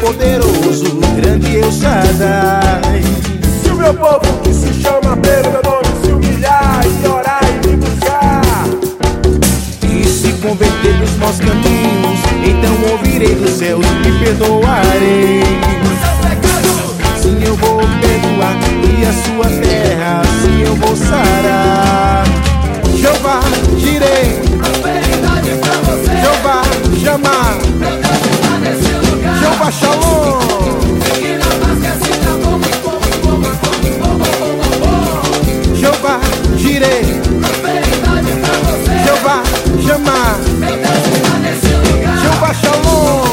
Todo-Poderoso, grande El Shaddai. Se o meu povo que se chama pelo meu nome se humilhar e orar e me buscar e se converter dos maus caminhos, então ouvirei dos céus e perdoarei. Sim, eu vou perdoar e a sua terra, sim, eu vou sarar. Jeová Jireh, Jeová Shammah, Jeová Shalom. Jeová Jireh, Jeová Shammah, Jeová Shalom.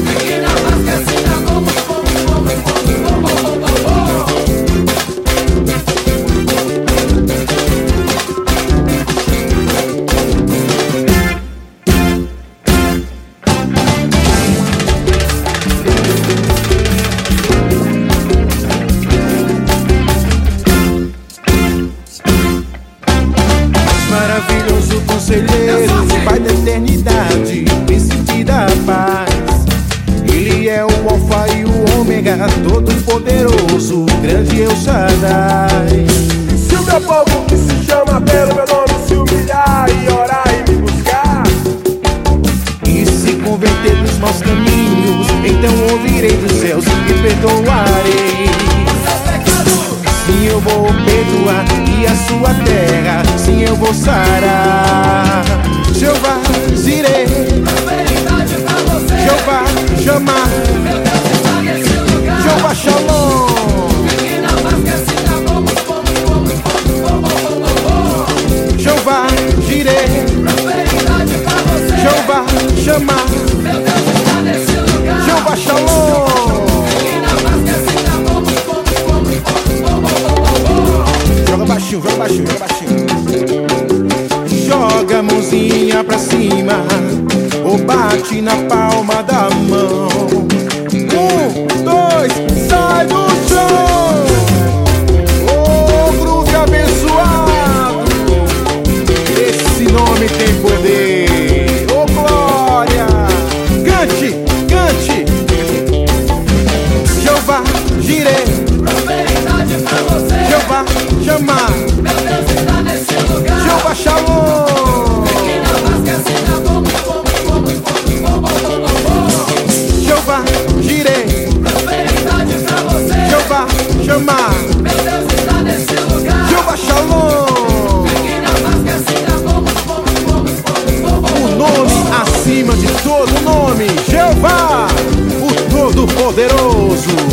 Maravilhoso conselheiro, Pai da eternidade, príncipe da paz. Ele é o alfa e o ômega, todo-poderoso, grande El Shaddai. Se o meu povo que se chama pelo meu nome se humilhar e orar e me buscar e se converter dos maus caminhos, então ouvirei dos céus e perdoarei. Sim, eu vou perdoar e a sua terra, sim, eu vou sarar. Jeová Jireh, Jeová Shammah, Jeová Shalom. Jeová Jireh, Jeová Shammah, Jeová Shalom. Joga baixinho, joga baixinho, joga baixinho. Joga a mãozinha pra cima ou bate na palma da mão. 1, 2, sai do chão. Oh, groove abençoado, esse nome tem poder. Oh, glória, cante, cante. Jeová Jireh, Jeová Shammah, Jeová Shalom. Jeová Jireh, Jeová Shammah, Jeová Shalom. O nome acima de todo nome, Jeová, o Todo-Poderoso.